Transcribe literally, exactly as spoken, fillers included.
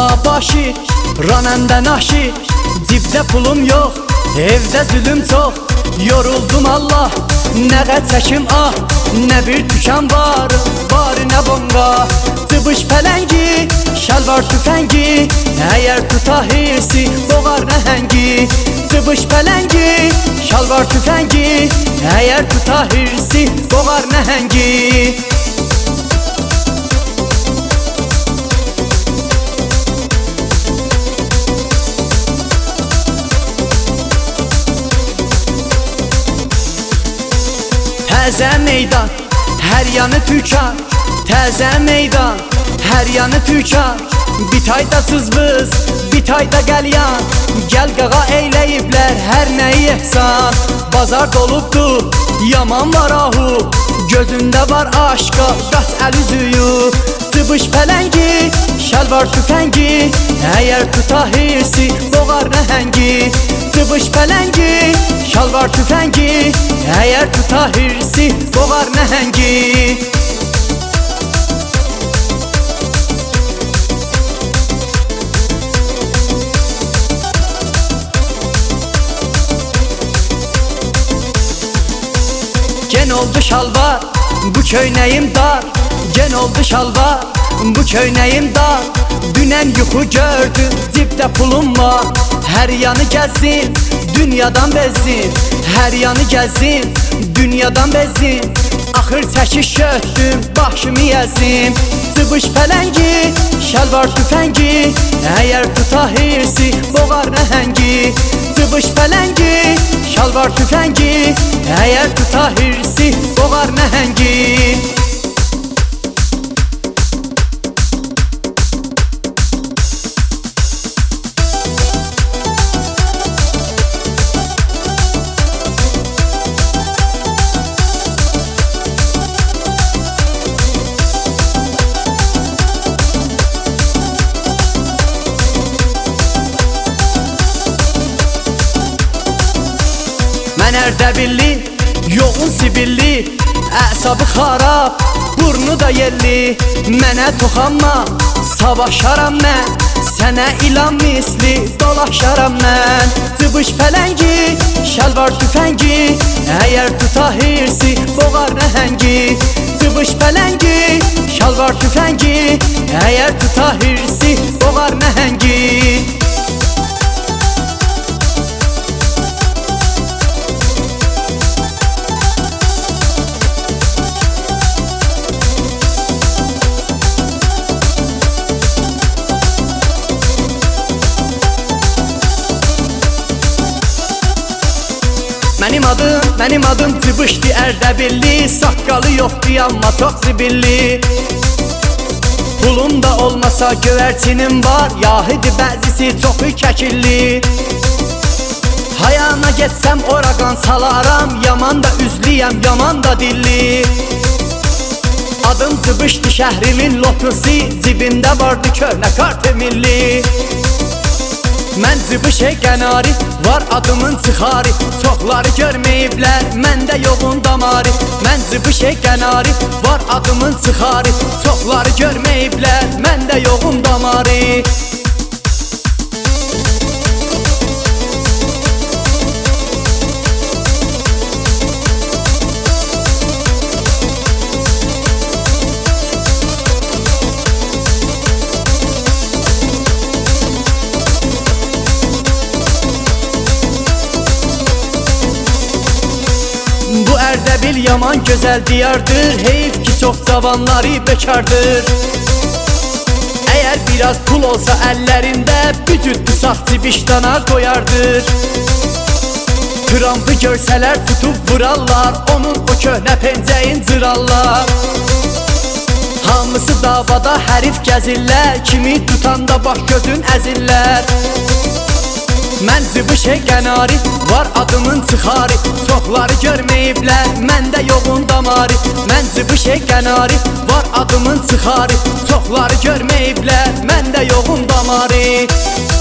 molla başı, ranəndə naşı. Cibdə pulum yox, evdə zülüm çox. Yoruldum Allah, nə qət çəkim ah. Nə bir tükan var, bari nə bonqa. Tıbış pələngi, şalvar tüfəngi. Əgər tuta hirsi, boğar nəhəngi. Tıbış pələngi, şalvar tüfəngi. Əgər tuta hirsi, boğar nəhəngi. Təzə meydan, hər yanı tükan. Təzə meydan, hər yanı tükan. Bitayda cızbız, bitayda qəlyan. Gəl qağa eyləyiblər hər nəyi ehsan. Bazar dolubdu, yaman var ahu. Gözündə var aşqa, qaç əl üzüyü. Tıbış pələngi, şalvar tüfəngi. Əgər tuta hirsi, boğar nəhəngi. Tıbış pələngi, şalvar tüfəngi. Əgər tuta hirsi, boğar nəhəngi. Gen oldu şalvar, bu köynəyim dar. Gen oldu şalvar, bu köynəyim dar. Dünən yuxu gördüm, cibdə pulum var. Hər yanı gəzin, dünyadan bezin. Hər yanı gəzin, dünyadan bezin. Axır çəkiş götdüm, başımı yəzim. Tıbış pələngi, şalvar tüfəngi. Əgər tuta hirsi, boğar nəhəngi. Tıbış pələngi, şalvar tüfəngi. Əgər tuta hirsi, boğar nəhəngi. Mən Ərdəbilli, yoğun sibilli. Əsabı xarab, burnu da yelli. Mənə toxanma, savaşaram mən. Sənə ilan misli, dolaşaram mən. Tıbış pələngi, şalvar tüfəngi. Əgər tuta hirsi, boğar nəhəngi. Tıbış pələngi, şalvar tüfəngi. Əgər tuta hirsi, boğar nəhəngi. Mənim adım, mənim adım Tıbışdı Ərdəbilli. Saqqalı yoxdur amma çox zibilli. Pulum da olmasa göyərçinim var. Yahidi bəzisi çoxu kəkilli. Hayana getsəm oraqan salaram. Yaman da üzliyəm, yaman da dilli. Adım Tıbışdı şəhrimin lotusi. Cibimdə vardı köhnə kartı milli. Mən Tıbışə qənari, var adımın çıxarı. Çoxları görməyiblər, məndə yoğun damarı. Mən Tıbışə qənari, var adımın çıxarı. Çoxları görməyiblər, məndə yoğun damarı. Bu Ərdəbil yaman gözəl diyardır. Heyf ki çox cavanları bekardır. Əgər biraz pul olsa əllərində, bücüddü saxçı vicdana qoyardır. Trampı görsələr tutub vurarlar. Onun o köhnə pencəyin cırarlar. Hamısı davada hərif gəzirlər. Kimi tutanda baş gözün əzirlər. Mən Tıbışə qənari, var adımın çıxarı. Çoxları görməyiblər, məndə yoğun damarı. Mən Tıbışə qənari, var adımın çıxarı. Çoxları görməyiblər, məndə yoğun damarı.